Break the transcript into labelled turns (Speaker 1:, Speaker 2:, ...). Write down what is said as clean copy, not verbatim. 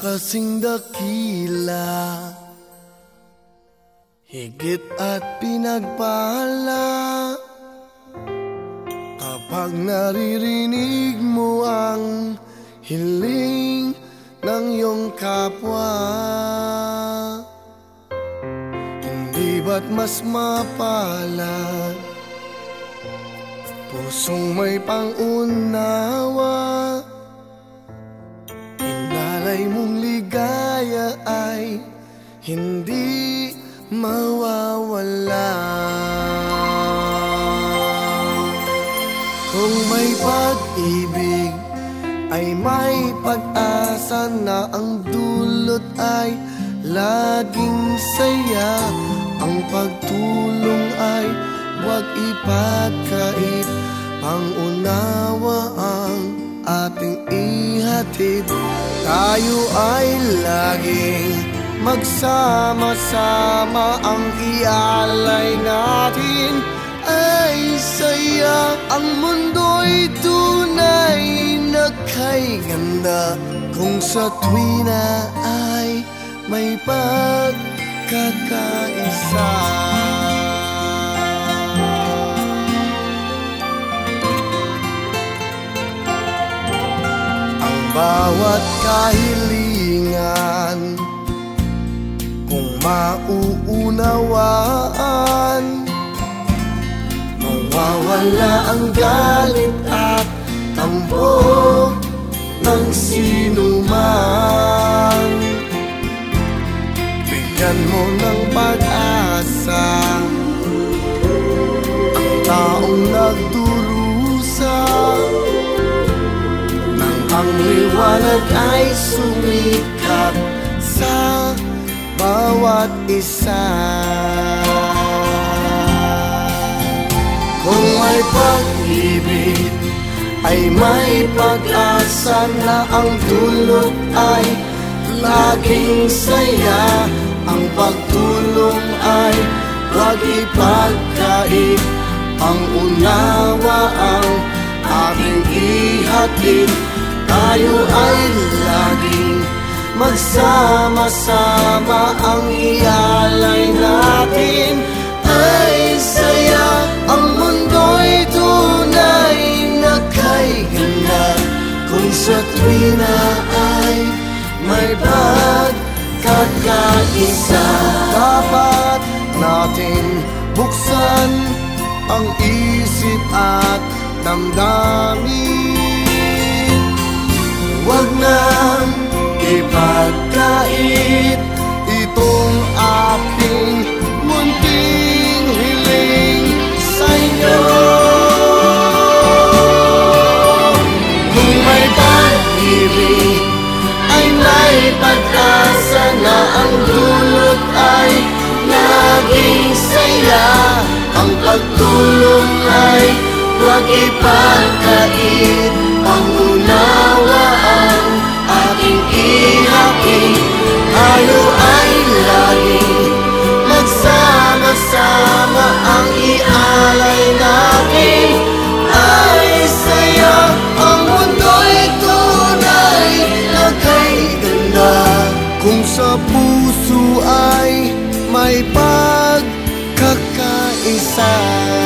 Speaker 1: kasing dakila, higit at pinagpala. Kapag naririnig mo ang hiling ng iyong kapwa, hindi ba't mas mapalad pusong may pangunawa? Inalay mong ligaya ay hindi mawawala. Kung may pag-ibig ay may pag-asa na ang dulot ay laging saya. Ang pagtulong ay huwag ipagkait, pangunawa ang ating ihatid. Tayo ay laging magsama-sama, ang ialay natin ay saya. Ang mundo'y tunay na kay ganda kung sa tuwina ay may pagkakaisa. Ang bawat kahilingan kung mauunawaan, mawawala ang galit at tampo ng sinuman. Bigyan mo ng pag-asa ang taong nagdurusa, nang ang liwanag ay sumikat sa bawat isa. Kung may pag-ibig ay may pag-asa na ang dulot ay laging saya. Ang pagtulong ay huwag ipagkait, ang unawa ang ating ihatid. Tayo ay laging magsama-sama, ang ialay natin ay saya. Ang mundo'y tunay na kay ganda kung sa tuwina ay may pagkakaisa. Dapat natin buksan ang isip at damdamin, huwag nang ipagkait itong aking munting hiling sa inyo. Kung may pag-ibig ay may pag-asa na ang dulot ay laging saya. Ang pagtulong ay huwag ipagkait, pangunawa ang ating ihatid. Tayo ay laging magsama-sama, ang ialay natin ay saya. Ang mundo'y tunay na kay ganda kung sa puso ay may pagkakaisa.